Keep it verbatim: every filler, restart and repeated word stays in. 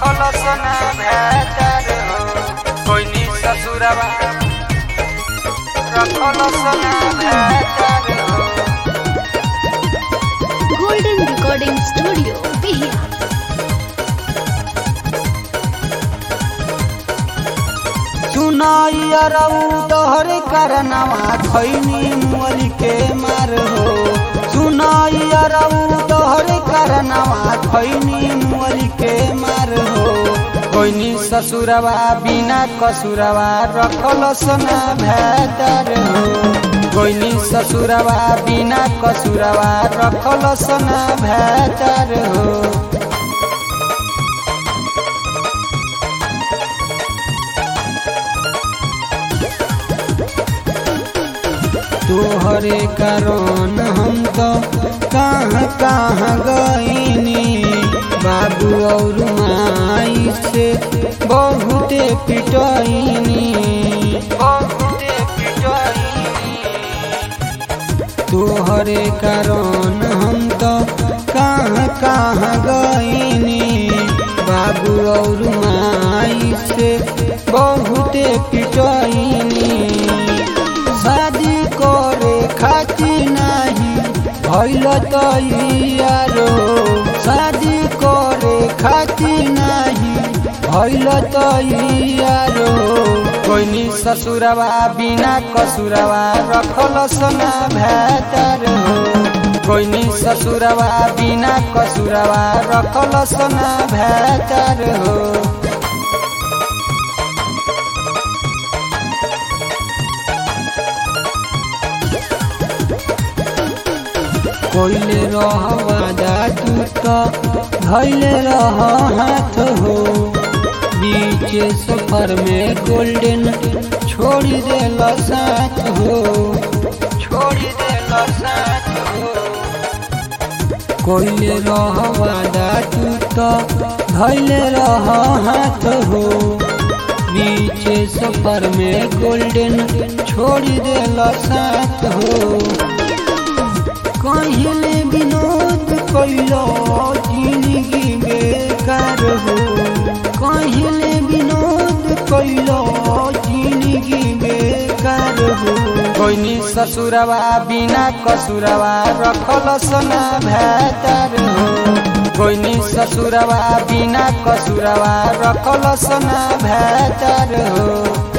रखलस ना भेतर हो कोई नी ससुरवा रखलस ना भेतर हो। Golden recording studio Bihiya. सुनाइया रऊ तोहर करनवा खैनी मुअली के मार हो। सुनाइया रऊ तोहर करनवा खैनी मुअली के मार हो कोई नी ससुरवा बिना कसुरवा रखलस ना भेतर हो कोई नी ससुरवा बिना कसुरवा रखलस ना भेतर हो। तोहरे कारण हम तो कहाँ कहाँ गईनी बाबू और माई से बहुते पिटईनी बहुते पिटईनी। तोहरे कारण हम तो कहाँ कहाँ गईनी बाबू और माई से बहुते पिटईनी। शादी करे खातिर नहीं भइल तैयारो शादी करे खातिर नहीं भइल तैयारो कोई नी ससुरवा बिना कसुरवा रखलस ना भेतर हो कोई नी ससुरवा बिना कसुरवा रखलस ना भेतर हो। कोइले रह वादा तू तो धैले रह हाथ हो बीचे सफर में गोल्डन छोड़ी देला साथ हो छोड़ी देला साथ हो। कोइले रह वादा तू तो धैले रह हाथ हो बीचे सफर में गोल्डन छोड़ी देला साथ हो। कहिले विनोद कैलो जिंदगी बेकार हो कहिले विनोद कैलो जिंदगी बेकार हो कोई नी ससुरवा बिना कसुरवा रखलस ना भेतर हो कोई नी ससुरवा बिना कसुरवा रखलस ना भेतर हो।